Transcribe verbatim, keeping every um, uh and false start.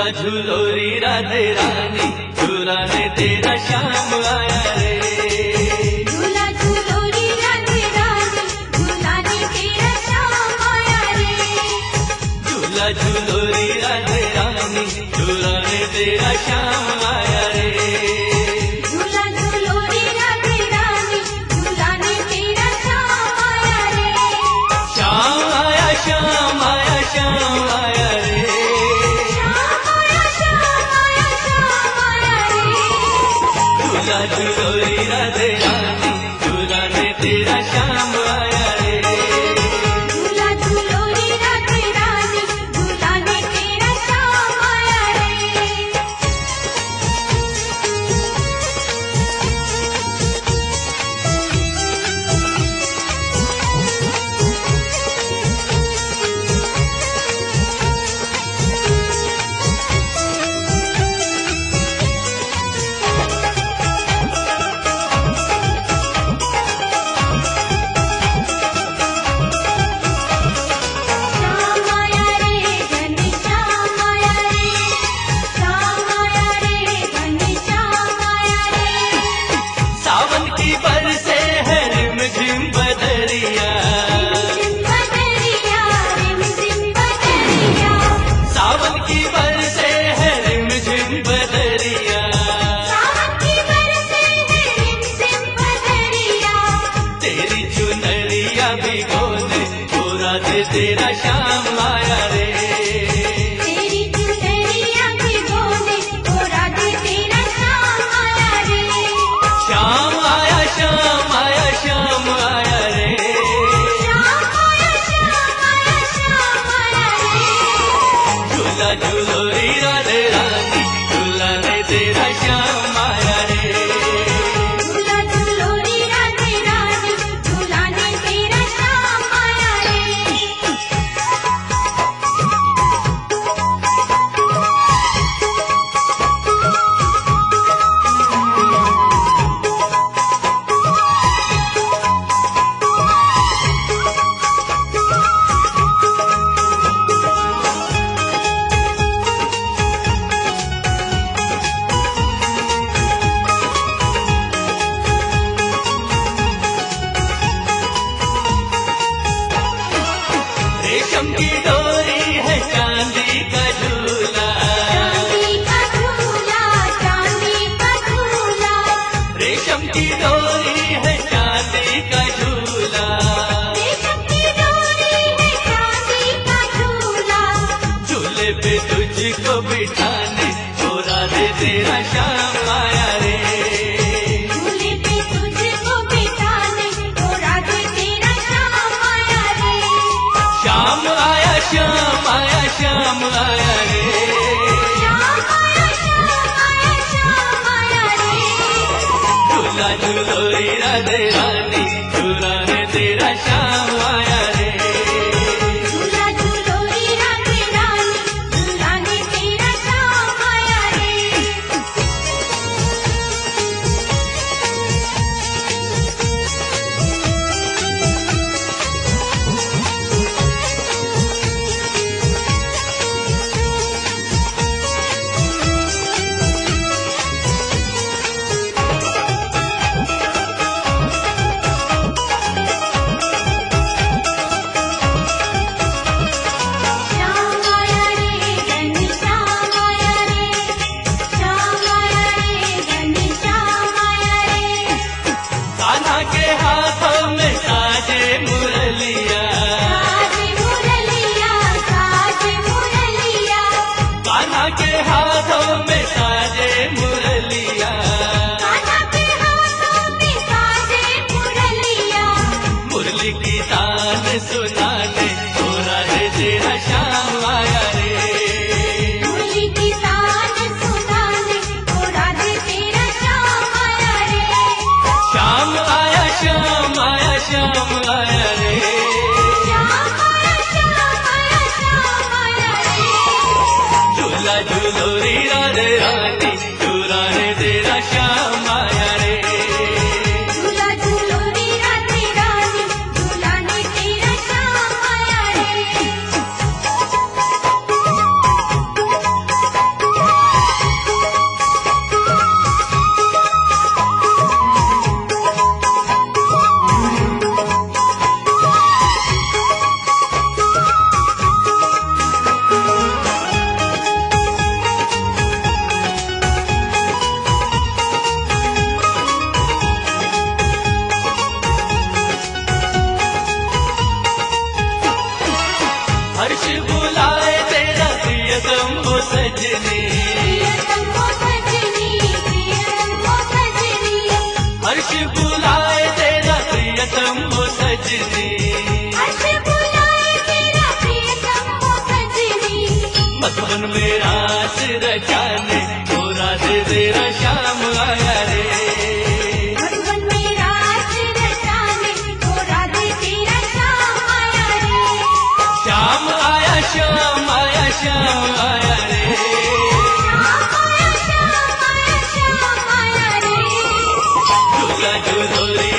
झूलो री राधे रानी, झूला ने तेरा श्याम आया रे। झूला झूलो री राधे रानी, झूला ने तेरा श्याम आया रे। झूला झूलो री राधे रानी, झूला ने तेरा श्याम आया रे। झूला झूलो री राधे रानी, झूला ने तेरा श्याम आया रे। श्याम आया श्याम आया श्याम आया रे। झूला झूलो री राधे रानी, झूला ने तेरा श्याम आया रे। झूला झूलो री राधे रानी, झूला ने तेरा श्याम आया रे। श्याम आया रे घनश्याम आया रे। श्याम आया रे घनश्याम आया रे। सावन की बरसे है रिम झिम बदरिया, रिम बदरिया रिम झिम बदरिया। सावन की बरसे है रिम झिम बदरिया। सावन की बरसे है रिम झिम बदरिया। तेरी चुनरिया भिगो दे, पूरा दे तेरा श्याम आया रे। तेरी चुनरिया भिगो दे, ओ राधे तेरा श्याम आया रे। श्याम आया श्याम आया श्याम आया रे। श्याम आया श्याम आया श्याम आया रे। झूला झूलो री राधे रानी, झूला ने तेरा श्याम आया रे। झूला झूलो री राधे रानी, झूला ने तेरा श्याम आया रे। रेशम की डोरी है चांदी का झूला, चांदी का झूला, चांदी का झूला। रेशम की डोरी है चांदी का झूला। रेशम की डोरी है चांदी का झूला। झूले पे तुझको बिठाने, छोरा दे तेरा श्याम आया रे। झूले पे तुझको बिठाने, ओ राधे तेरा श्याम आया रे। श्याम आया श्याम आया श्याम आया रे। श्याम आया श्याम आया श्याम आया रे। झूला झूलो री राधे रानी, झूला ने तेरा श्याम आया रे। झूला झूलो री राधे रानी, झूला ने तेरा श्याम आया रे। सजनी हर्ष बुलाए मेरा प्रियतम वो सजनी मधुबन में रास रचाने ओ राधे तेरा श्याम आया रे मधुबन में रास रचाने ओ राधे तेरा श्याम आया रे श्याम आया श्याम आया श्याम आया रे श्याम आया श्याम आया श्याम आया रे झूला झूलोरी